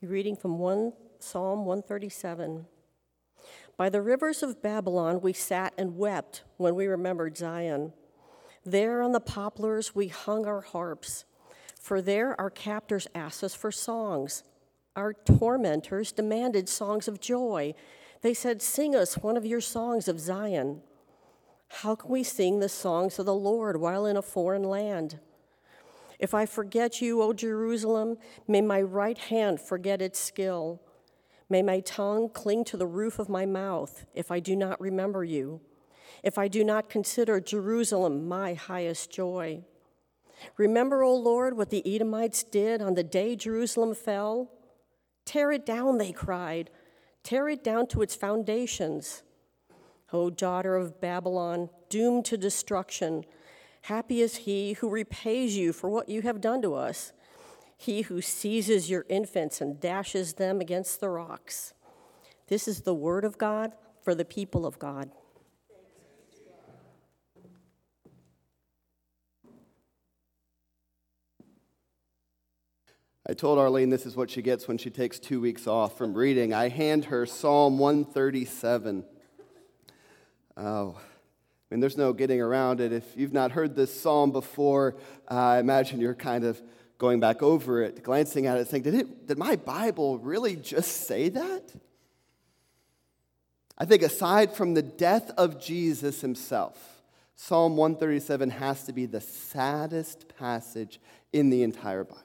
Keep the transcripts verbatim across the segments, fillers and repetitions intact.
Reading from one Psalm one thirty-seven. By the rivers of Babylon we sat and wept when we remembered Zion. There on the poplars we hung our harps, for there our captors asked us for songs. Our tormentors demanded songs of joy. They said, "Sing us one of your songs of Zion." How can we sing the songs of the Lord while in a foreign land? If I forget you, O Jerusalem, may my right hand forget its skill. May my tongue cling to the roof of my mouth if I do not remember you, if I do not consider Jerusalem my highest joy. Remember, O Lord, what the Edomites did on the day Jerusalem fell. Tear it down, they cried. Tear it down to its foundations. O daughter of Babylon, doomed to destruction, happy is he who repays you for what you have done to us, he who seizes your infants and dashes them against the rocks. This is the word of God for the people of God. I told Arlene this is what she gets when she takes two weeks off from reading. I hand her Psalm one thirty-seven. Oh, I mean, there's no getting around it. If you've not heard this psalm before, uh, I imagine you're kind of going back over it, glancing at it, saying, did it, did my Bible really just say that? I think aside from the death of Jesus himself, Psalm one thirty-seven has to be the saddest passage in the entire Bible.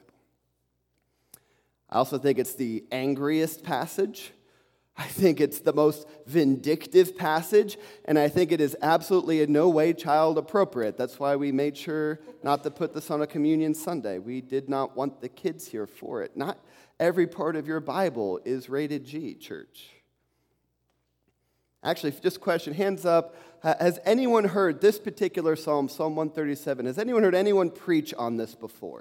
I also think it's the angriest passage. I think it's the most vindictive passage, and I think it is absolutely in no way child appropriate. That's why we made sure not to put this on a communion Sunday. We did not want the kids here for it. Not every part of your Bible is rated G, church. Actually, just question, hands up, has anyone heard this particular psalm, Psalm one thirty-seven, has anyone heard anyone preach on this before?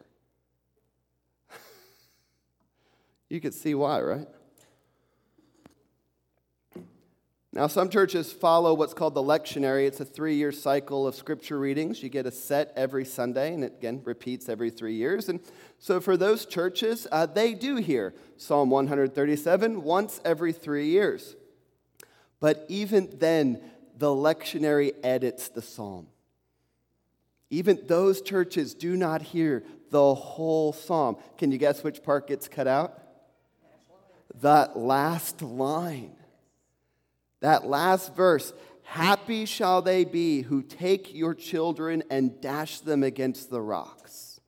You could see why, right? Now, some churches follow what's called the lectionary. It's a three-year cycle of scripture readings. You get a set every Sunday, and it, again, repeats every three years. And so for those churches, uh, they do hear Psalm one thirty-seven once every three years. But even then, the lectionary edits the psalm. Even those churches do not hear the whole psalm. Can you guess which part gets cut out? That last line. That last verse, happy shall they be who take your children and dash them against the rocks.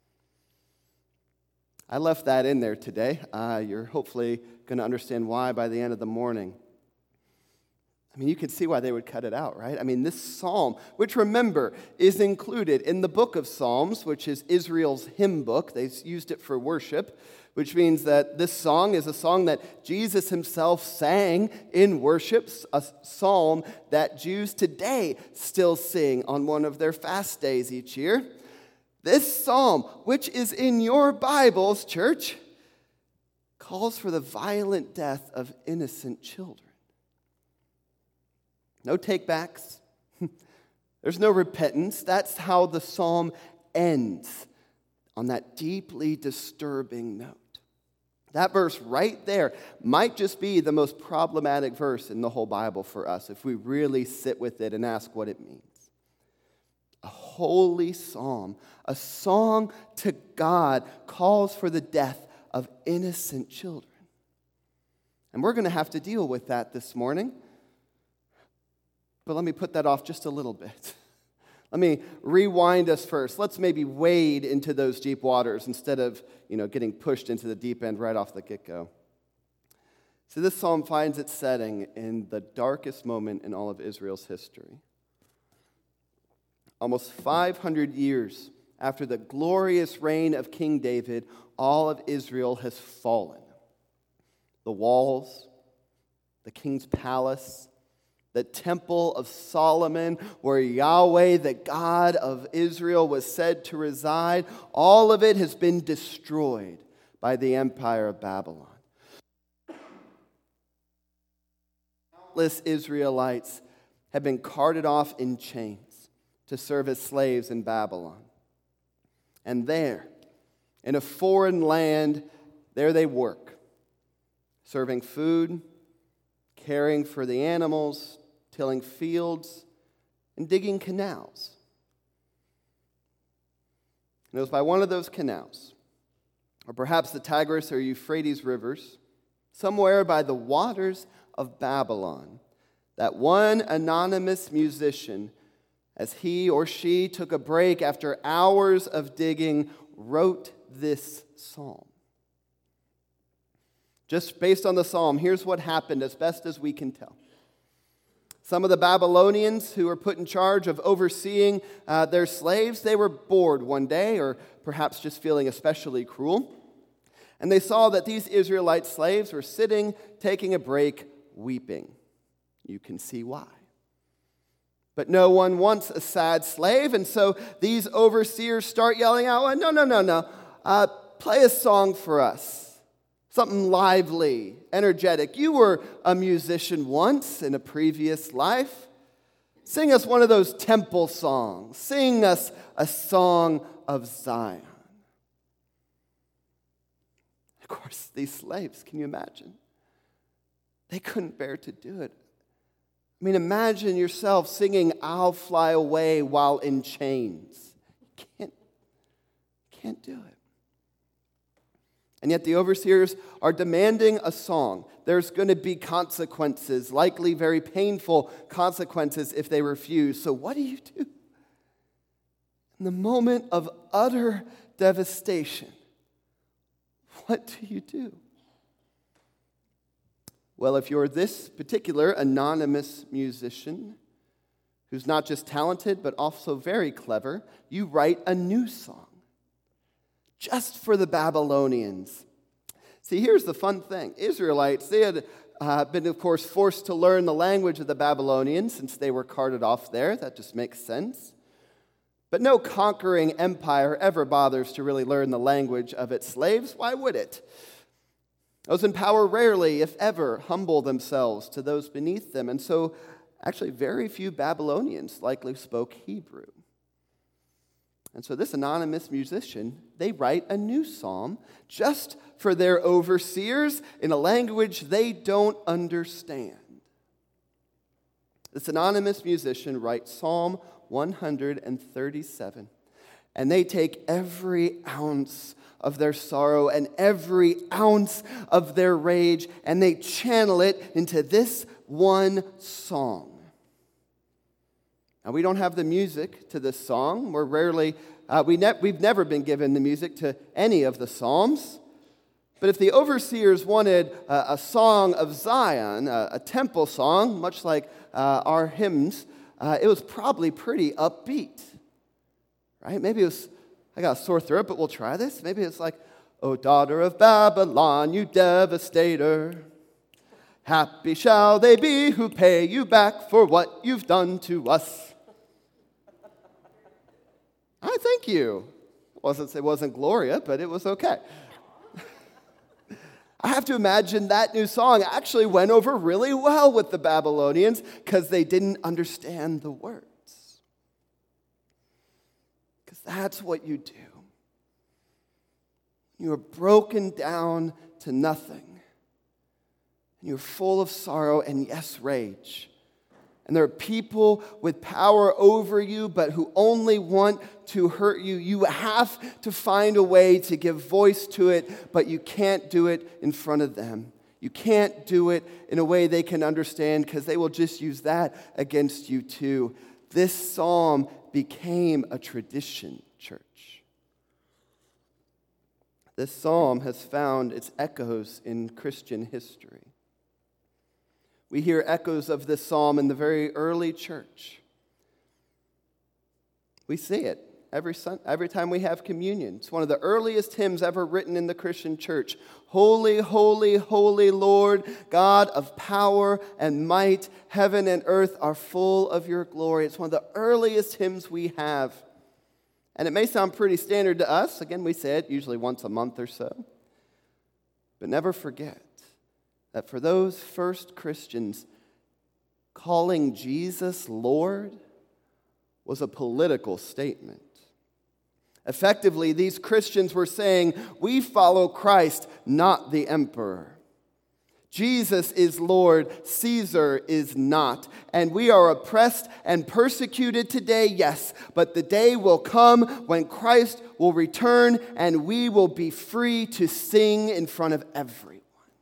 I left that in there today. Uh, you're hopefully going to understand why by the end of the morning. I mean, you can see why they would cut it out, right? I mean, this psalm, which remember, is included in the book of Psalms, which is Israel's hymn book. They used it for worship, which means that this song is a song that Jesus himself sang in worship, a psalm that Jews today still sing on one of their fast days each year. This psalm, which is in your Bibles, church, calls for the violent death of innocent children. No takebacks. There's no repentance. That's how the psalm ends, on that deeply disturbing note. That verse right there might just be the most problematic verse in the whole Bible for us if we really sit with it and ask what it means. A holy psalm, a song to God, calls for the death of innocent children. And we're going to have to deal with that this morning. But let me put that off just a little bit. Let me rewind us first. Let's maybe wade into those deep waters instead of, you know, getting pushed into the deep end right off the get-go. So this psalm finds its setting in the darkest moment in all of Israel's history. Almost five hundred years after the glorious reign of King David, all of Israel has fallen. The walls, the king's palace, the temple of Solomon, where Yahweh, the God of Israel, was said to reside, all of it has been destroyed by the empire of Babylon. Countless Israelites have been carted off in chains to serve as slaves in Babylon. And there, in a foreign land, there they work. serving food, caring for the animals, tilling fields, and digging canals. And it was by one of those canals, or perhaps the Tigris or Euphrates rivers, somewhere by the waters of Babylon, that one anonymous musician, as he or she took a break after hours of digging, wrote this psalm. Just based on the psalm, here's what happened as best as we can tell. Some of the Babylonians who were put in charge of overseeing uh, their slaves, they were bored one day, or perhaps just feeling especially cruel. And they saw that these Israelite slaves were sitting, taking a break, weeping. You can see why. But no one wants a sad slave, and so these overseers start yelling out, no, no, no, no, uh, play a song for us. Something lively, energetic. You were a musician once in a previous life. Sing us one of those temple songs. Sing us a song of Zion. Of course, these slaves, can you imagine? They couldn't bear to do it. I mean, imagine yourself singing "I'll Fly Away" while in chains. You can't, can't do it. And yet the overseers are demanding a song. There's going to be consequences, likely very painful consequences if they refuse. So what do you do? In the moment of utter devastation, what do you do? Well, if you're this particular anonymous musician, who's not just talented but also very clever, you write a new song. Just for the Babylonians. See, here's the fun thing. Israelites, they had uh, been, of course, forced to learn the language of the Babylonians since they were carted off there. That just makes sense. But no conquering empire ever bothers to really learn the language of its slaves. Why would it? Those in power rarely, if ever, humble themselves to those beneath them. And so, actually, very few Babylonians likely spoke Hebrew. And so this anonymous musician, they write a new psalm just for their overseers in a language they don't understand. This anonymous musician writes Psalm one thirty-seven, and they take every ounce of their sorrow and every ounce of their rage, and they channel it into this one song. Now, we don't have the music to this song. We're rarely, uh, we ne- we've never been given the music to any of the Psalms. But if the overseers wanted uh, a song of Zion, uh, a temple song, much like uh, our hymns, uh, it was probably pretty upbeat, right? Maybe it was, I got a sore throat, but we'll try this. Maybe it's like, "O daughter of Babylon, you devastator, happy shall they be who pay you back for what you've done to us." I thank you. It wasn't, it wasn't Gloria, but it was okay. I have to imagine that new song actually went over really well with the Babylonians because they didn't understand the words. Because that's what you do. You are broken down to nothing. And you're full of sorrow and, yes, rage. And there are people with power over you, but who only want to hurt you. You have to find a way to give voice to it, but you can't do it in front of them. You can't do it in a way they can understand because they will just use that against you too. This psalm became a tradition, church. This psalm has found its echoes in Christian history. We hear echoes of this psalm in the very early church. We see it every sun, every time we have communion. It's one of the earliest hymns ever written in the Christian church. Holy, holy, holy Lord, God of power and might, heaven and earth are full of your glory. It's one of the earliest hymns we have. And it may sound pretty standard to us. Again, we say it usually once a month or so. But never forget that for those first Christians, calling Jesus Lord was a political statement. Effectively, these Christians were saying, we follow Christ, not the emperor. Jesus is Lord, Caesar is not. And we are oppressed and persecuted today, yes, but the day will come when Christ will return and we will be free to sing in front of everyone.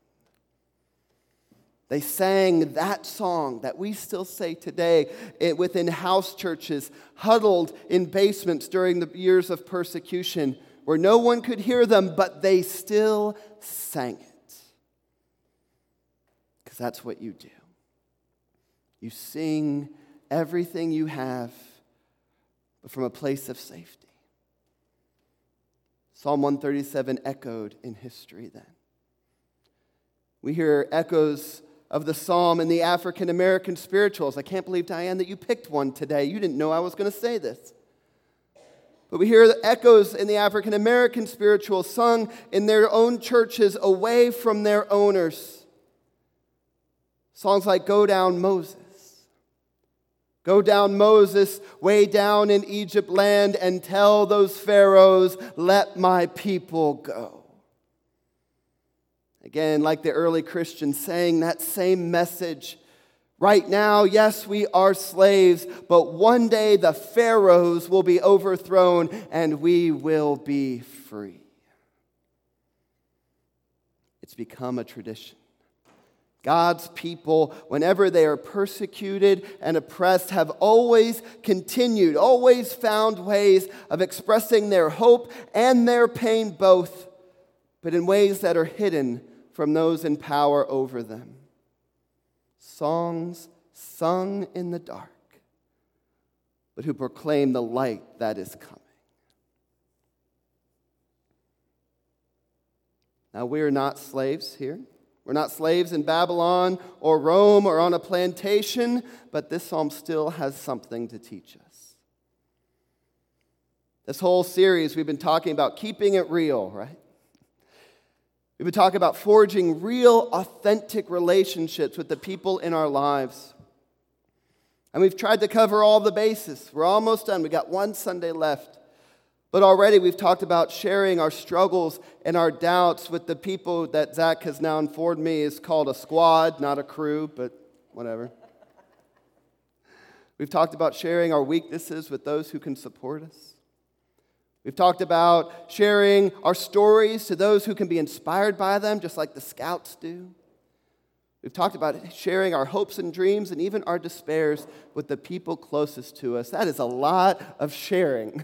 They sang that song that we still say today within house churches, huddled in basements during the years of persecution, where no one could hear them, but they still sang it. Because that's what you do. You sing everything you have, but from a place of safety. Psalm one thirty-seven echoed in history then. We hear echoes of the psalm in the African American spirituals. I can't believe, Diane, that you picked one today. You didn't know I was going to say this. But we hear the echoes in the African American spirituals sung in their own churches away from their owners. Songs like Go Down Moses. Go down, Moses, way down in Egypt land, and tell those pharaohs, let my people go. Again, like the early Christians saying that same message. Right now, yes, we are slaves, but one day the pharaohs will be overthrown and we will be free. It's become a tradition. God's people, whenever they are persecuted and oppressed, have always continued, always found ways of expressing their hope and their pain both, but in ways that are hidden from those in power over them. Songs sung in the dark, but who proclaim the light that is coming. Now, we are not slaves here. We're not slaves in Babylon or Rome or on a plantation, but this psalm still has something to teach us. This whole series, we've been talking about keeping it real, right? We've been talking about forging real, authentic relationships with the people in our lives. And we've tried to cover all the bases. We're almost done. We got one Sunday left. But already we've talked about sharing our struggles and our doubts with the people that Zach has now informed me is called a squad, not a crew, but whatever. We've talked about sharing our weaknesses with those who can support us. We've talked about sharing our stories to those who can be inspired by them, just like the Scouts do. We've talked about sharing our hopes and dreams and even our despairs with the people closest to us. That is a lot of sharing.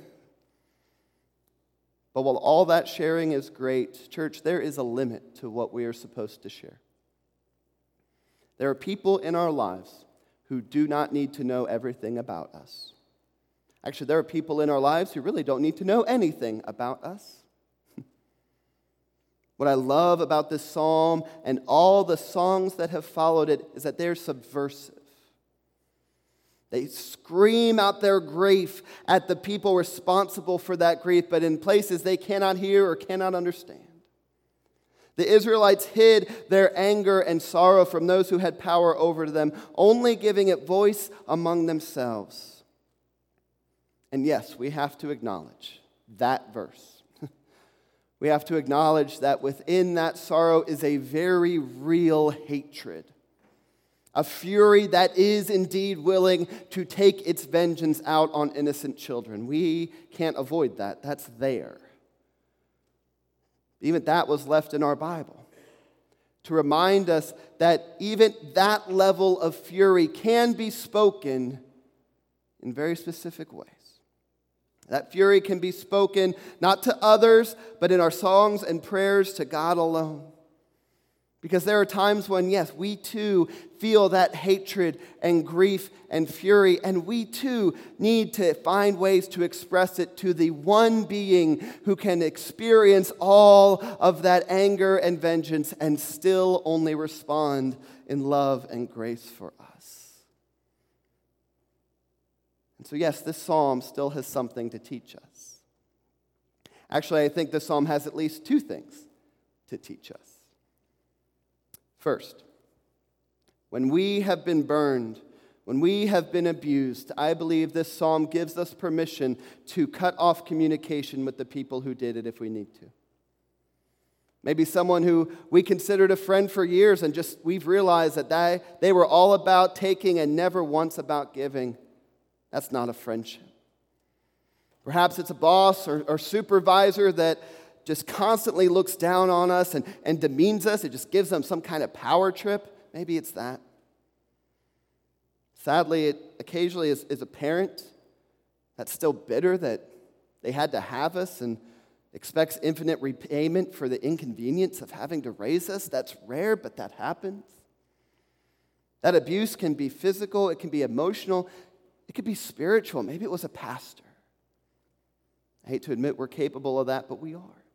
But while all that sharing is great, church, there is a limit to what we are supposed to share. There are people in our lives who do not need to know everything about us. Actually, there are people in our lives who really don't need to know anything about us. What I love about this psalm and all the songs that have followed it is that they're subversive. They scream out their grief at the people responsible for that grief, but in places they cannot hear or cannot understand. The Israelites hid their anger and sorrow from those who had power over them, only giving it voice among themselves. And yes, we have to acknowledge that verse. We have to acknowledge that within that sorrow is a very real hatred. A fury that is indeed willing to take its vengeance out on innocent children. We can't avoid that. That's there. Even that was left in our Bible to remind us that even that level of fury can be spoken in very specific ways. That fury can be spoken not to others, but in our songs and prayers to God alone. Because there are times when, yes, we too feel that hatred and grief and fury, and we too need to find ways to express it to the one being who can experience all of that anger and vengeance and still only respond in love and grace for us. And so, yes, this psalm still has something to teach us. Actually, I think this psalm has at least two things to teach us. First, when we have been burned, when we have been abused, I believe this psalm gives us permission to cut off communication with the people who did it if we need to. Maybe someone who we considered a friend for years and just we've realized that they, they were all about taking and never once about giving. That's not a friendship. Perhaps it's a boss or, or supervisor that just constantly looks down on us and, and demeans us. It just gives them some kind of power trip. Maybe it's that. Sadly, it occasionally is, is a parent that's still bitter that they had to have us and expects infinite repayment for the inconvenience of having to raise us. That's rare, but that happens. That abuse can be physical, it can be emotional, it could be spiritual. Maybe it was a pastor. I hate to admit we're capable of that, but we are.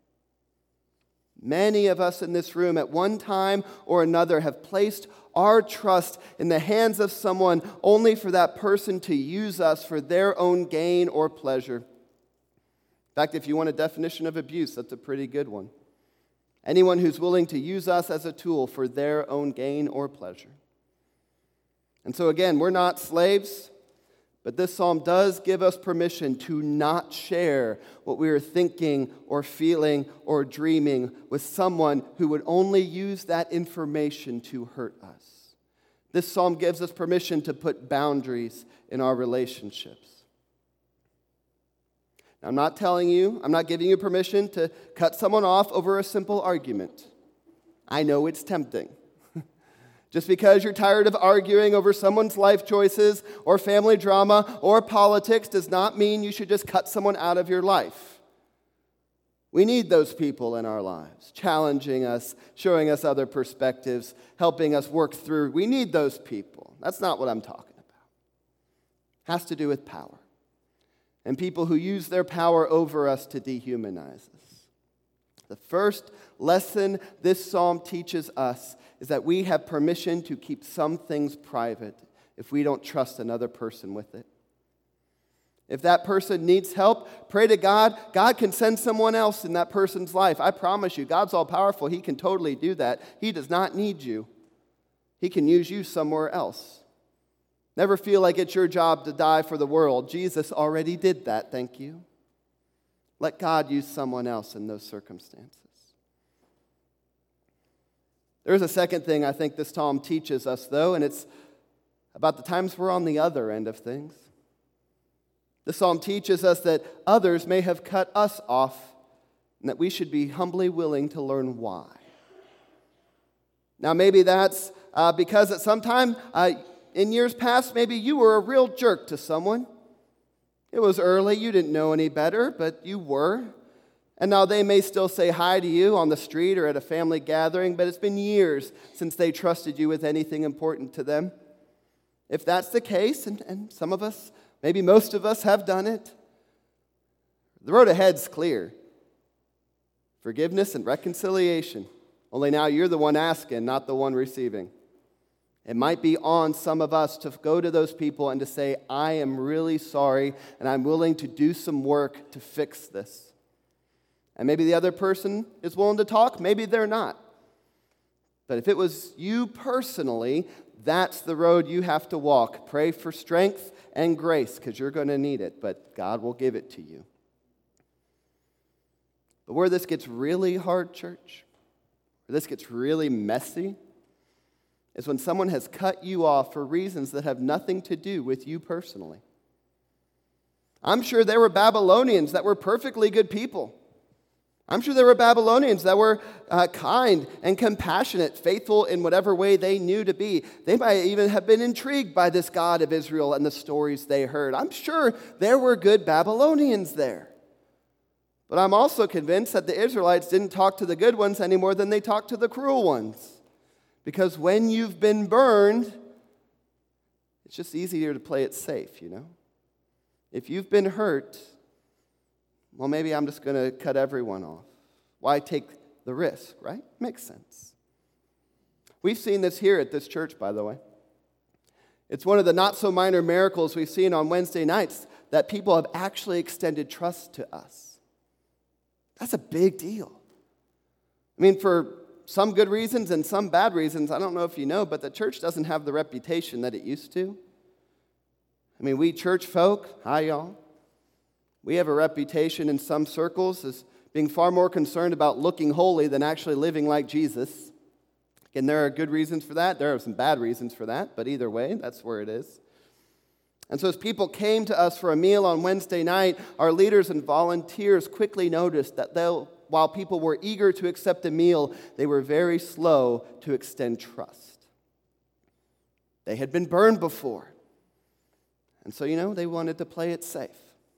Many of us in this room at one time or another have placed our trust in the hands of someone only for that person to use us for their own gain or pleasure. In fact, if you want a definition of abuse, that's a pretty good one. Anyone who's willing to use us as a tool for their own gain or pleasure. And so again, we're not slaves, but this psalm does give us permission to not share what we are thinking or feeling or dreaming with someone who would only use that information to hurt us. This psalm gives us permission to put boundaries in our relationships. Now, I'm not telling you, I'm not giving you permission to cut someone off over a simple argument. I know it's tempting. Just because you're tired of arguing over someone's life choices or family drama or politics does not mean you should just cut someone out of your life. We need those people in our lives, challenging us, showing us other perspectives, helping us work through. We need those people. That's not what I'm talking about. It has to do with power. And people who use their power over us to dehumanize us. The first lesson this psalm teaches us is that we have permission to keep some things private if we don't trust another person with it. If that person needs help, pray to God. God can send someone else in that person's life. I promise you, God's all powerful. He can totally do that. He does not need you. He can use you somewhere else. Never feel like it's your job to die for the world. Jesus already did that, thank you. Let God use someone else in those circumstances. There's a second thing I think this psalm teaches us, though, and it's about the times we're on the other end of things. The psalm teaches us that others may have cut us off and that we should be humbly willing to learn why. Now, maybe that's uh, because at some time uh, in years past, maybe you were a real jerk to someone. It was early, you didn't know any better, but you were. And now they may still say hi to you on the street or at a family gathering, but it's been years since they trusted you with anything important to them. If that's the case, and, and some of us, maybe most of us have done it, the road ahead's clear. Forgiveness and reconciliation. Only now you're the one asking, not the one receiving. It might be on some of us to go to those people and to say, I am really sorry, and I'm willing to do some work to fix this. And maybe the other person is willing to talk, maybe they're not. But if it was you personally, that's the road you have to walk. Pray for strength and grace, because you're going to need it, but God will give it to you. But where this gets really hard, church, where this gets really messy, is when someone has cut you off for reasons that have nothing to do with you personally. I'm sure there were Babylonians that were perfectly good people. I'm sure there were Babylonians that were uh, kind and compassionate, faithful in whatever way they knew to be. They might even have been intrigued by this God of Israel and the stories they heard. I'm sure there were good Babylonians there. But I'm also convinced that the Israelites didn't talk to the good ones any more than they talked to the cruel ones. Because when you've been burned, it's just easier to play it safe, you know? If you've been hurt, well, maybe I'm just going to cut everyone off. Why take the risk, right? Makes sense. We've seen this here at this church, by the way. It's one of the not-so-minor miracles we've seen on Wednesday nights that people have actually extended trust to us. That's a big deal. I mean, for some good reasons and some bad reasons, I don't know if you know, but the church doesn't have the reputation that it used to. I mean, we church folk, hi y'all, we have a reputation in some circles as being far more concerned about looking holy than actually living like Jesus. Again, there are good reasons for that. There are some bad reasons for that, but either way, that's where it is. And so as people came to us for a meal on Wednesday night, our leaders and volunteers quickly noticed that they'll, while people were eager to accept a meal, they were very slow to extend trust. They had been burned before. And so, you know, they wanted to play it safe.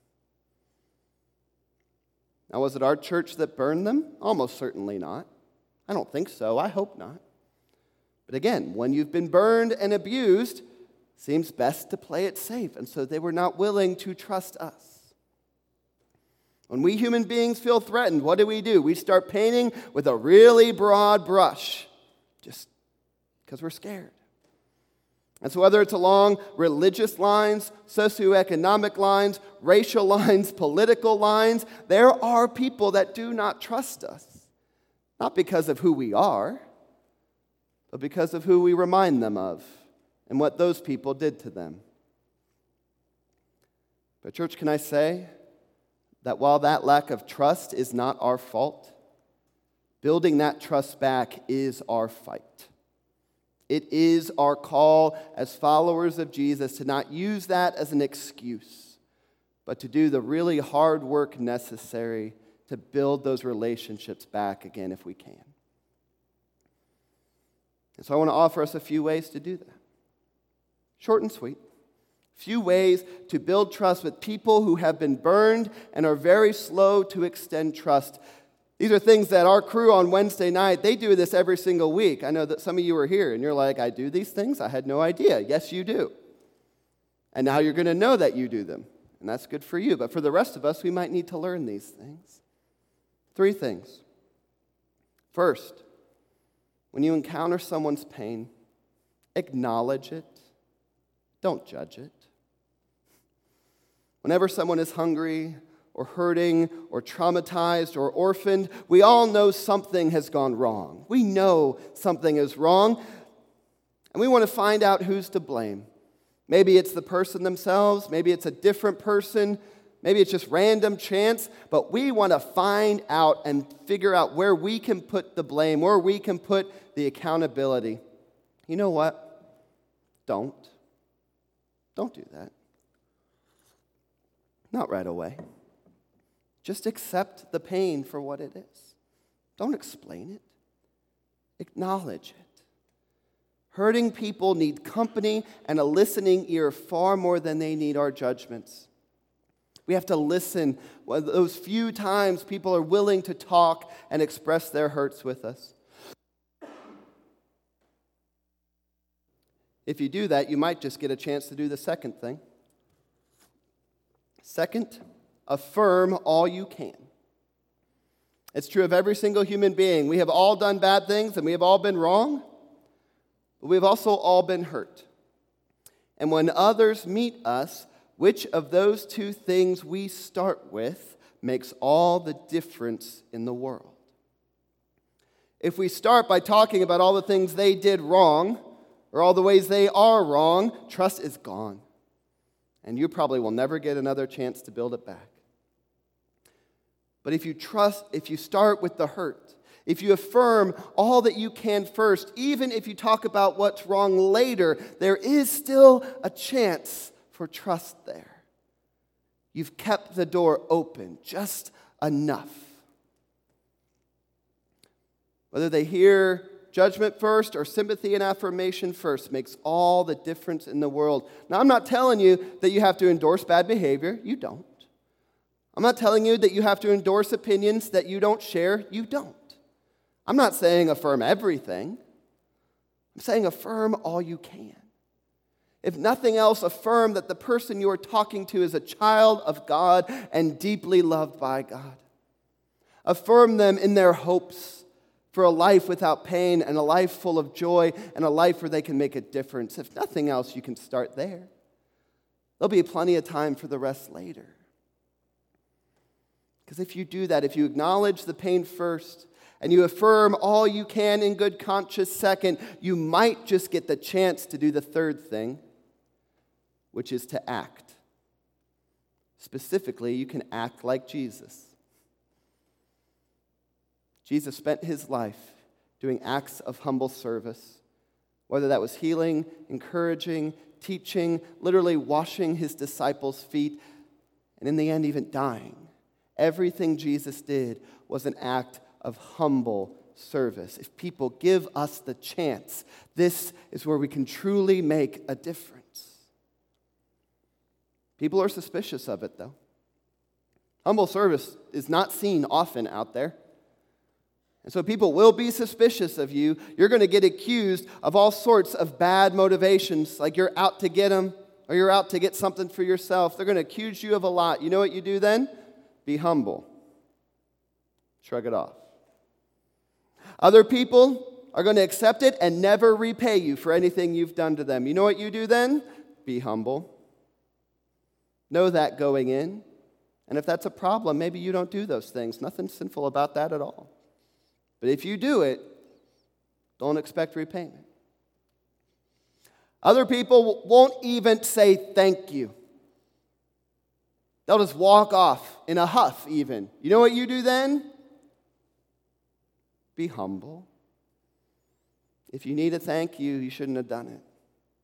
Now, was it our church that burned them? Almost certainly not. I don't think so. I hope not. But again, when you've been burned and abused, seems best to play it safe, and so they were not willing to trust us. When we human beings feel threatened, what do we do? We start painting with a really broad brush, just because we're scared. And so whether it's along religious lines, socioeconomic lines, racial lines, political lines, there are people that do not trust us, not because of who we are, but because of who we remind them of and what those people did to them. But church, can I say that while that lack of trust is not our fault, building that trust back is our fight. It is our call as followers of Jesus to not use that as an excuse, but to do the really hard work necessary to build those relationships back again if we can. And so I want to offer us a few ways to do that. Short and sweet. Few ways to build trust with people who have been burned and are very slow to extend trust. These are things that our crew on Wednesday night, they do this every single week. I know that some of you are here and you're like, I do these things? I had no idea. Yes, you do. And now you're going to know that you do them. And that's good for you. But for the rest of us, we might need to learn these things. Three things. First, when you encounter someone's pain, acknowledge it. Don't judge it. Whenever someone is hungry or hurting or traumatized or orphaned, we all know something has gone wrong. We know something is wrong, and we want to find out who's to blame. Maybe it's the person themselves, maybe it's a different person, maybe it's just random chance, but we want to find out and figure out where we can put the blame, where we can put the accountability. You know what? Don't. Don't do that. Not right away. Just accept the pain for what it is. Don't explain it. Acknowledge it. Hurting people need company and a listening ear far more than they need our judgments. We have to listen those few times people are willing to talk and express their hurts with us. If you do that, you might just get a chance to do the second thing. Second, affirm all you can. It's true of every single human being. We have all done bad things and we have all been wrong, but we've also all been hurt. And when others meet us, which of those two things we start with makes all the difference in the world. If we start by talking about all the things they did wrong, or all the ways they are wrong, trust is gone. And you probably will never get another chance to build it back. But if you trust, if you start with the hurt, if you affirm all that you can first, even if you talk about what's wrong later, there is still a chance for trust there. You've kept the door open just enough. Whether they hear judgment first or sympathy and affirmation first makes all the difference in the world. Now, I'm not telling you that you have to endorse bad behavior. You don't. I'm not telling you that you have to endorse opinions that you don't share. You don't. I'm not saying affirm everything. I'm saying affirm all you can. If nothing else, affirm that the person you are talking to is a child of God and deeply loved by God. Affirm them in their hopes for a life without pain and a life full of joy and a life where they can make a difference. If nothing else, you can start there. There'll be plenty of time for the rest later. Because if you do that, if you acknowledge the pain first and you affirm all you can in good conscience second, you might just get the chance to do the third thing, which is to act. Specifically, you can act like Jesus. Jesus spent his life doing acts of humble service, whether that was healing, encouraging, teaching, literally washing his disciples' feet, and in the end, even dying. Everything Jesus did was an act of humble service. If people give us the chance, this is where we can truly make a difference. People are suspicious of it, though. Humble service is not seen often out there. And so people will be suspicious of you. You're going to get accused of all sorts of bad motivations, like you're out to get them or you're out to get something for yourself. They're going to accuse you of a lot. You know what you do then? Be humble. Shrug it off. Other people are going to accept it and never repay you for anything you've done to them. You know what you do then? Be humble. Know that going in. And if that's a problem, maybe you don't do those things. Nothing sinful about that at all. But if you do it, don't expect repayment. Other people won't even say thank you. They'll just walk off in a huff even. You know what you do then? Be humble. If you need a thank you, you shouldn't have done it.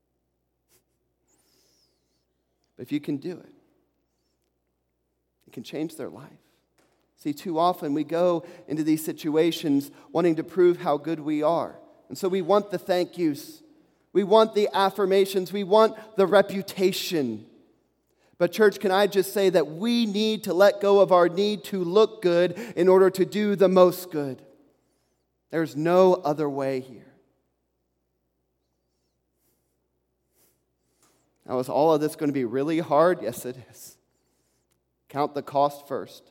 But if you can do it, it can change their life. See, too often we go into these situations wanting to prove how good we are. And so we want the thank yous. We want the affirmations. We want the reputation. But church, can I just say that we need to let go of our need to look good in order to do the most good. There's no other way here. Now, is all of this going to be really hard? Yes, it is. Count the cost first.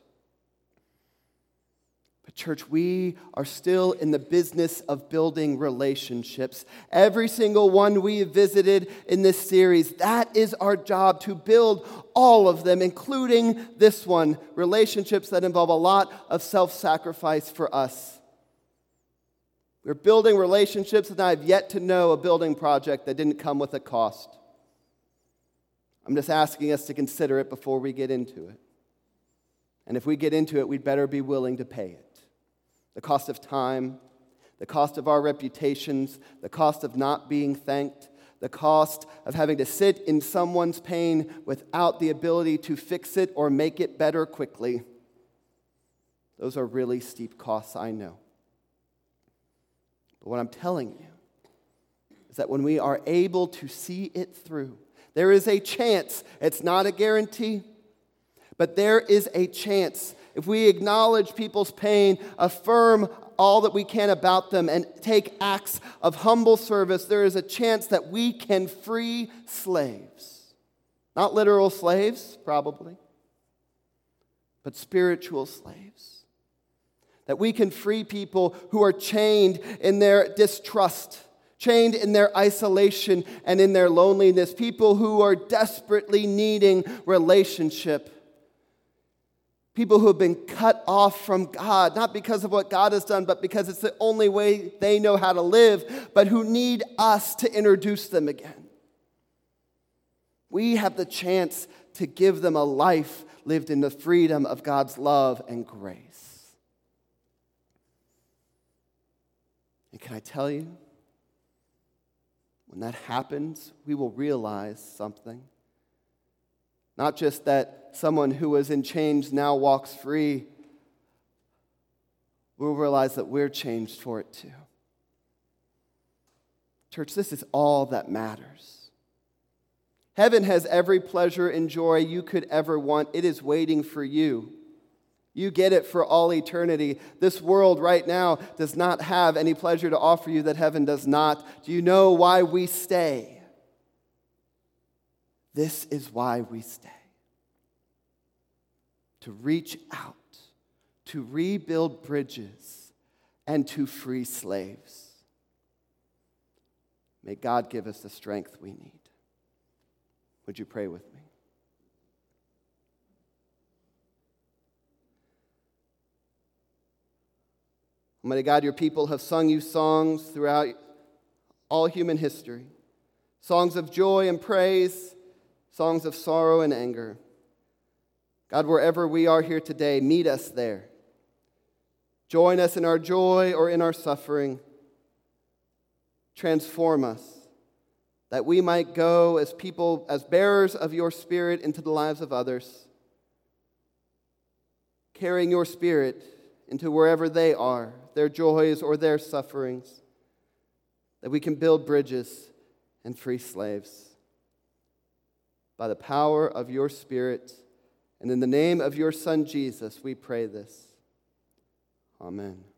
But church, we are still in the business of building relationships. Every single one we have visited in this series, that is our job, to build all of them, including this one, relationships that involve a lot of self-sacrifice for us. We're building relationships, and I've yet to know a building project that didn't come with a cost. I'm just asking us to consider it before we get into it. And if we get into it, we'd better be willing to pay it. The cost of time, the cost of our reputations, the cost of not being thanked, the cost of having to sit in someone's pain without the ability to fix it or make it better quickly. Those are really steep costs, I know. But what I'm telling you is that when we are able to see it through, there is a chance, it's not a guarantee, but there is a chance. If we acknowledge people's pain, affirm all that we can about them, and take acts of humble service, there is a chance that we can free slaves. Not literal slaves, probably, but spiritual slaves. That we can free people who are chained in their distrust, chained in their isolation and in their loneliness, people who are desperately needing relationship. People who have been cut off from God, not because of what God has done, but because it's the only way they know how to live, but who need us to introduce them again. We have the chance to give them a life lived in the freedom of God's love and grace. And can I tell you, when that happens, we will realize something. Not just that someone who was in chains now walks free. We'll realize that we're changed for it too. Church, this is all that matters. Heaven has every pleasure and joy you could ever want. It is waiting for you. You get it for all eternity. This world right now does not have any pleasure to offer you that heaven does not. Do you know why we stay? This is why we stay. To reach out, to rebuild bridges, and to free slaves. May God give us the strength we need. Would you pray with me? Almighty God, your people have sung you songs throughout all human history. Songs of joy and praise, songs of sorrow and anger. God, wherever we are here today, meet us there. Join us in our joy or in our suffering. Transform us, that we might go as people, as bearers of your Spirit into the lives of others, carrying your Spirit into wherever they are, their joys or their sufferings, that we can build bridges and free slaves. By the power of your Spirit, and in the name of your Son Jesus, we pray this. Amen.